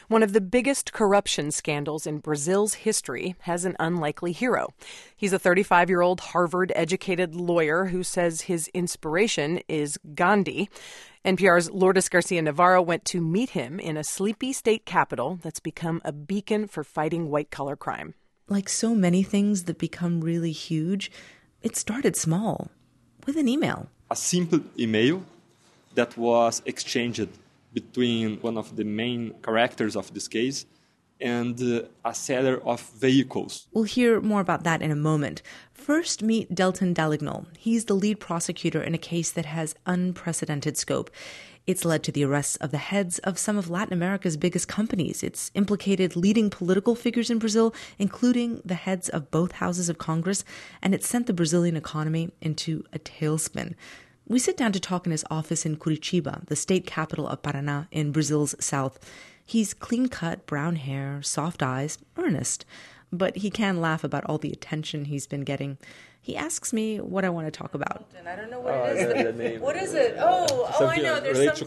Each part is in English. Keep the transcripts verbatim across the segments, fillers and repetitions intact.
One of the biggest corruption scandals in Brazil's history has an unlikely hero. He's a thirty-five-year-old Harvard-educated lawyer who says his inspiration is Gandhi. N P R's Lourdes Garcia Navarro went to meet him in a sleepy state capital that's become a beacon for fighting white-collar crime. Like so many things that become really huge, it started small, with an email. A simple email that was exchanged between one of the main characters of this case and uh, a seller of vehicles. We'll hear more about that in a moment. First, meet Deltan Dallagnol. He's the lead prosecutor in a case that has unprecedented scope. It's led to the arrests of the heads of some of Latin America's biggest companies. It's implicated leading political figures in Brazil, including the heads of both houses of Congress, and it's sent the Brazilian economy into a tailspin. We sit down to talk in his office in Curitiba, the state capital of Paraná in Brazil's south. He's clean-cut, brown hair, soft eyes, earnest. But he can laugh about all the attention he's been getting. He asks me what I want to talk about. And I don't know what Oh, it is. yeah, the name. What is it? Oh, oh, I know. There's related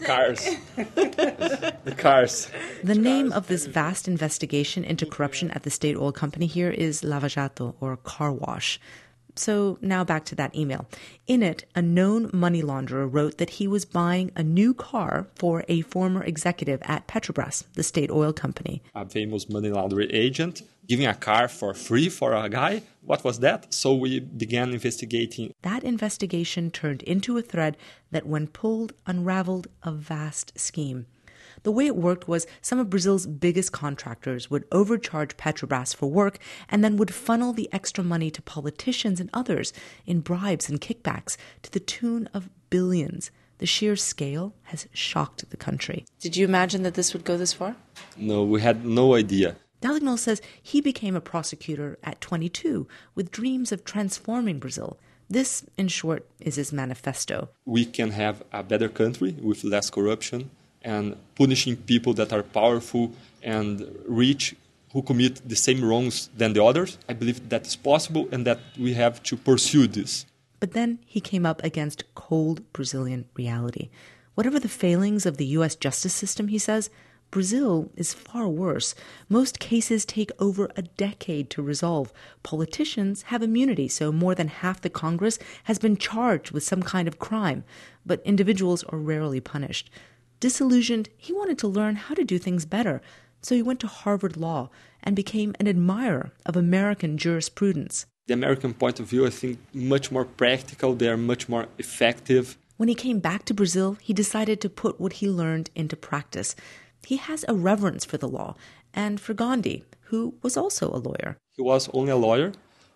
something. to cars. The cars. The name of this vast investigation into corruption at the state oil company here is Lava Jato, or car wash. So now back to that email. In it, a known money launderer wrote that he was buying a new car for a former executive at Petrobras, the state oil company. A famous money laundering agent giving a car for free for a guy. What was that? So we began investigating. That investigation turned into a thread that, when pulled, unraveled a vast scheme. The way it worked was some of Brazil's biggest contractors would overcharge Petrobras for work and then would funnel the extra money to politicians and others in bribes and kickbacks to the tune of billions. The sheer scale has shocked the country. Did you imagine that this would go this far? No, we had no idea. Dallagnol says he became a prosecutor at twenty-two with dreams of transforming Brazil. This, in short, is his manifesto. We can have a better country with less corruption and punishing people that are powerful and rich who commit the same wrongs than the others. I believe that is possible and that we have to pursue this. But then he came up against cold Brazilian reality. Whatever the failings of the U S justice system, he says, Brazil is far worse. Most cases take over a decade to resolve. Politicians have immunity, so more than half the Congress has been charged with some kind of crime, but individuals are rarely punished. Disillusioned, he wanted to learn how to do things better, so he went to Harvard Law and became an admirer of American jurisprudence. The American point of view, I think, much more practical. They are much more effective. When he came back to Brazil, he decided to put what he learned into practice. He has a reverence for the law and for Gandhi, who was also a lawyer. He was only a lawyer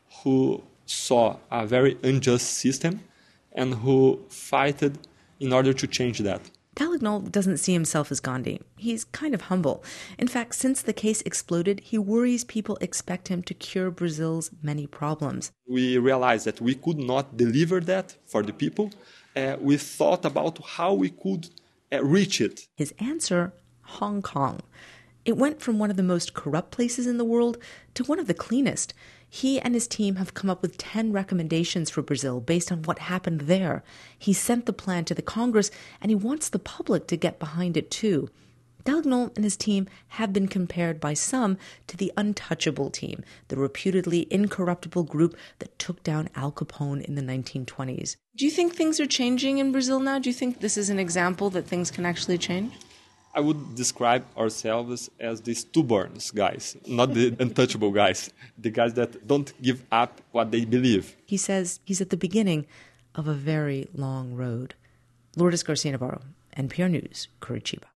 who saw a very unjust system and who fought in order to change that. Dallagnol doesn't see himself as Gandhi. He's kind of humble. In fact, since the case exploded, he worries people expect him to cure Brazil's many problems. We realized that we could not deliver that for the people. Uh, we thought about how we could uh, reach it. His answer, Hong Kong. It went from one of the most corrupt places in the world to one of the cleanest. He and his team have come up with ten recommendations for Brazil based on what happened there. He sent the plan to the Congress, and he wants the public to get behind it too. Dallagnol and his team have been compared by some to the Untouchable team, the reputedly incorruptible group that took down Al Capone in the nineteen twenties. Do you think things are changing in Brazil now? Do you think this is an example that things can actually change? I would describe ourselves as the stubborn guys, not the untouchable guys, the guys that don't give up what they believe. He says he's at the beginning of a very long road. Lourdes Garcia Navarro, N P R News, Curitiba.